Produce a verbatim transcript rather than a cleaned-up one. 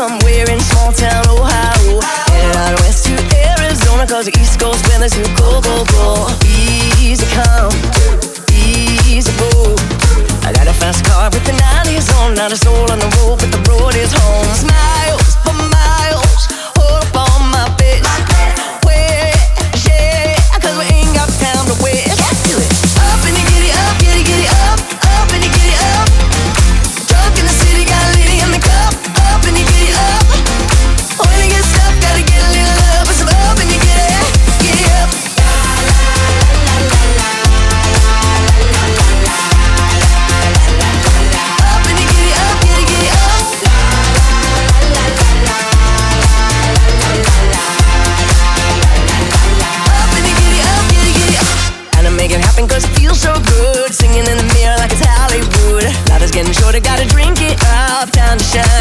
somewhere in small town Ohio. Headed out west to Arizona, cause the East Coast weather's too cold, cold, cold. Easy come, easy go. I got a fast car with the nineties on, not a soul on the road, but the road is home. Smiles for miles, hold up on my bitch. Wait, yeah, cause we ain't got time to wait. Do it. Up and you get it up, get it, get it up. Up and you get it up. Drunk in the city, got a lady in the cup. Up and you get it up. When you get stuck, gotta get a little love. But some up and you get it, get it up. Up and you get it up, get it, get it up. Up and you get it up, get it, get it up. And I make it happen cause it feels so good. Singing in the mirror like it's Hollywood. Life is getting shorter, gotta drink it up. Time to shine.